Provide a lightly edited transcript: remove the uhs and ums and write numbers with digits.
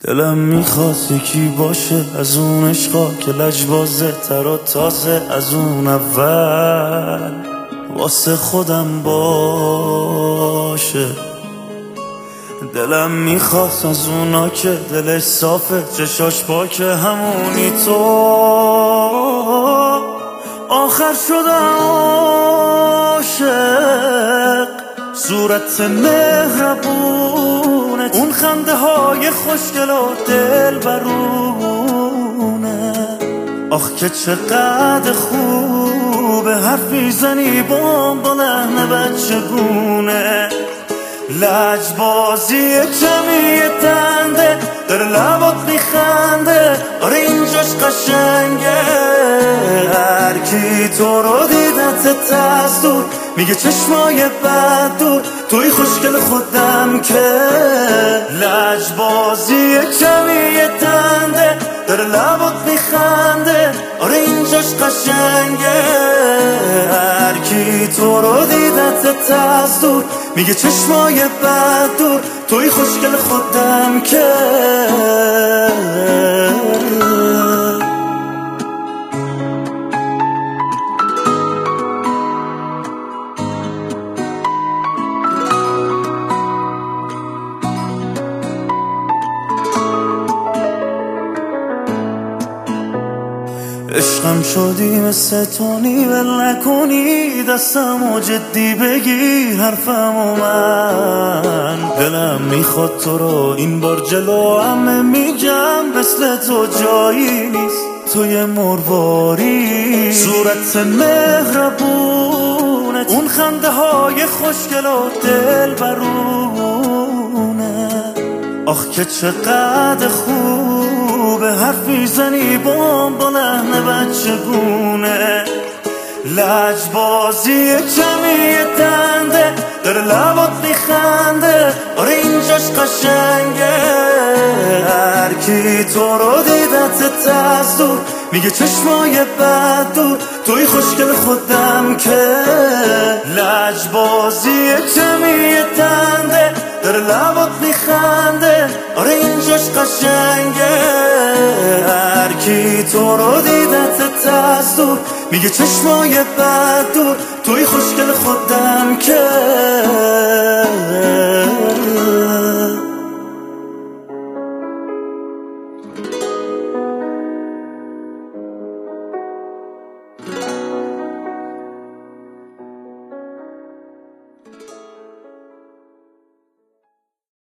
دلم میخواد یکی باشه از اون عشقا که لجبازه تر و تازه از اون اول واسه خودم باشه. دلم میخواد از اونا که دلش صافه چشاش پاکه همونی تو آخر شدم عاشق. صورت مهربونت اون خنده های خوشگل و دل برونه، آخ که چقدر خوبه حرف میزنی با لحن بچگونه. لجبازی کمی تنده داره لبات میخنده، آره اینجاش قشنگه. هر کی تو رو دیدت از دور میگه چشمای بد دور، توی خوشگل خودم که. لجبازی کمی تنده داره لبات میخنده، آره اینجاش قشنگه. هر کی تو رو دیدت از دور میگه چشمای بد دور، توی خوشگل خودم که. عشقم شدی مثل تونی ول نکنی دستم و جدی بگی حرفم و من. دلم میخواد تو رو این بار جلو همه میگم، مثل تو جایی نیست توی مرواری. صورت مهربونت اون خنده های خوشگل و دل برونه، آخ که چقدر خوبه حرف میزنی با لحن بچگونه. لجبازی کمی تنده داره لبات میخنده، آره اینجاش قشنگه. هر کی تو رو دیدت از دور میگه چشمای بد دور، توی خوشگل خودم که. لجبازی کمی تنده داره لبات میخنده، آره اینجاش قشنگه. هر کی تو رو دیدت از دور میگه چشمای بد دور، توی خوشگل خودم که.